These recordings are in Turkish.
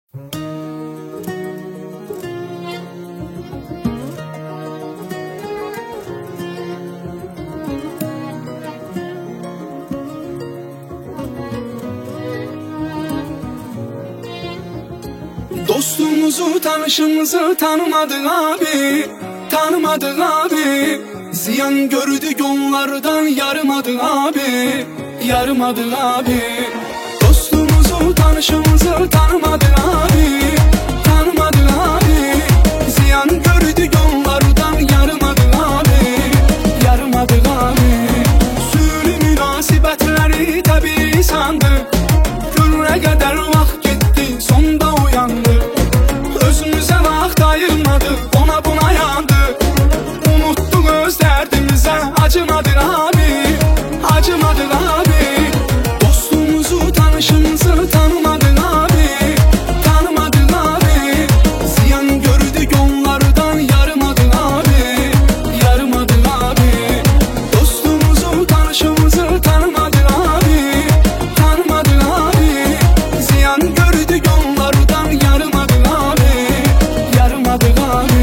Dostumuzu, tanışımızı tanımadık abi, tanımadık abi. Ziyan gördük yollardan, yarımadık abi, yarımadık abi. Dostumuzu, tanışımızı tanımadık abi, tanımadık abi. Ziyan gördük yollardan, yarımadık abi, yarımadık abi. Sürü münasibetleri tabi sandık, gününe kadar vaxt gitti, sonda uyandık. Özümüze vaxt ayırmadık, ona buna yandık. Unuttuk öz derdimize, acımadık abi, acımadık abi. Dostumuzu, tanışımızı tanımadık abi, tanımadık abi. Ziyan gördük yollardan, yarımadık abi, yarımadık abi. Dostumuzu, tanışımızı tanımadık abi, tanımadık abi. Ziyan gördük yollardan, yarımadık abi, yarımadık abi.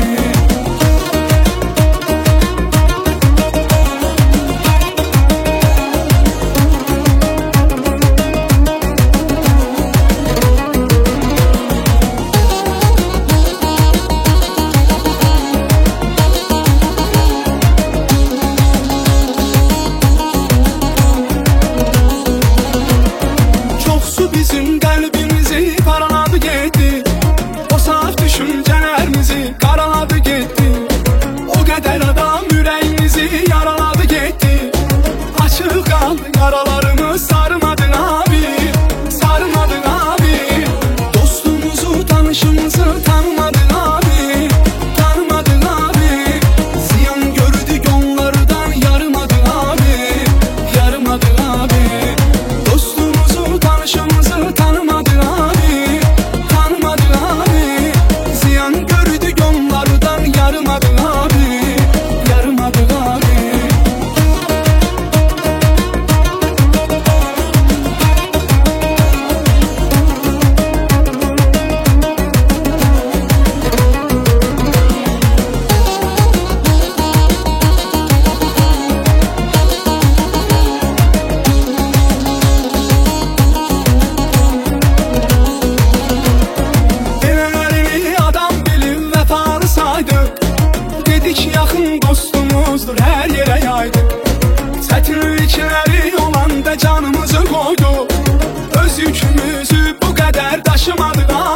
Çok su bizim kalbimizi paraladı gitti. O saf düşüncelerimizi karaladı gitti. O kadar adam yüreğimizi yaraladı gitti. Açık kaldı yaralarımız, sarmadık abi, sarmadık abi. Dostumuzu, tanışımızı tanımadık abi, tanımadık abi. Ziyan gördük yollardan, yarımadık abi, yarımadık abi. Dostumuzu, tanışımızı tanımadık abi, tanımadık abi. Ziyan gördük yollardan, yarımadık abi, yarımadık abi. Demelerini adam bilip vefalı saydık. Dedik yakın dostumuzdur, her yere yaydık. Çetinlikleri olanda canımızı koyduk. Öz yükümüzü bu kadar taşımadık abi.